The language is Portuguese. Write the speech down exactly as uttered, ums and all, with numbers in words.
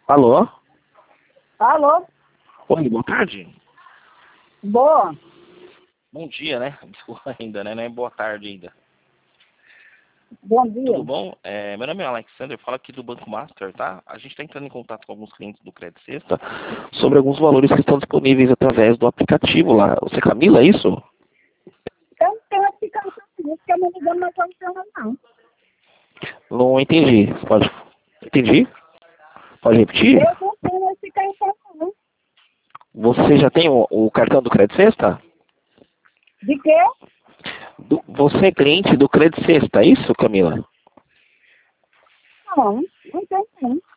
Alô? Alô? Oi, boa tarde. Boa. Bom dia, né? Desculpa ainda, né? Não é boa tarde ainda. Bom dia. Tudo bom? É, meu nome é Alexander, falo aqui do Banco Master, tá? A gente está entrando em contato com alguns clientes do Credit Sexta sobre alguns valores que estão disponíveis através do aplicativo lá. Você é Camila, é isso? Eu não tenho aplicação disso, que eu não me dando mais funciona, não. Não entendi. Pode... Entendi? Pode repetir? Eu não tenho aplicação, não. Você já tem o, o cartão do Credit Sexta? De quê? Do- você é cliente do Credit Sexta, é isso, Camila? Não, não tem, não.